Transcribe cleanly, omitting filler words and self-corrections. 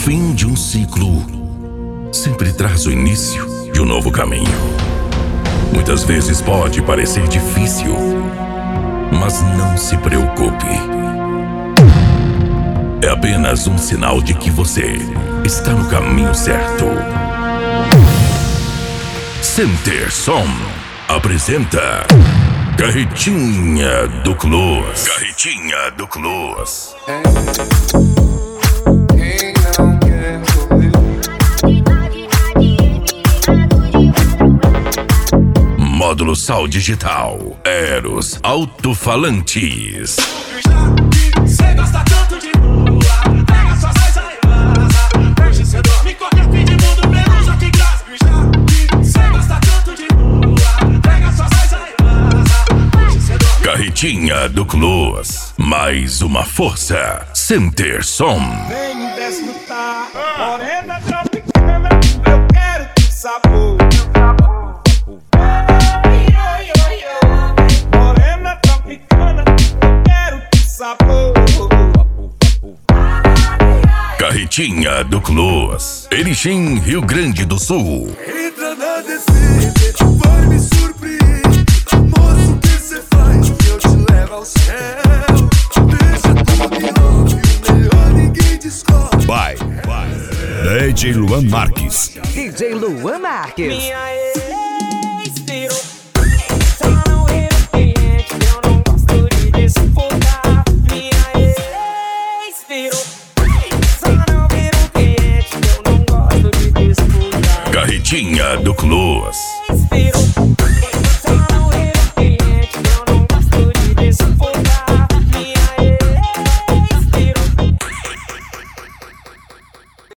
fim de um ciclo sempre traz o início de um novo caminho. Muitas vezes pode parecer difícil, mas não se preocupe. É apenas um sinal de que você está no caminho certo. Center Som apresenta Carretinha do Close. Carretinha do Close. Módulo Sal Digital Eros Alto-Falantes. Cê gosta tanto de rua, pega suas coisas e vaza. Hoje cê dorme em qualquer fim de mundo, menos aqui em casa. Cê gosta tanto de rua, pega suas coisas e vaza. Hoje cê dorme. Carretinha do Close. Mais uma força. Center Som. Vem me desfrutar, morena tropicana, eu quero teu sabor. Morena tropicana, eu quero teu sabor. Carretinha do Close. Erechim, Rio Grande do Sul. Entra na descida, vai me surpreender. Moço, o que cê faz que eu te levo ao céu? Deixa tudo em off, o melhor ninguém descobre. Vai. DJ Luan Marques. DJ Luan Marques. Minha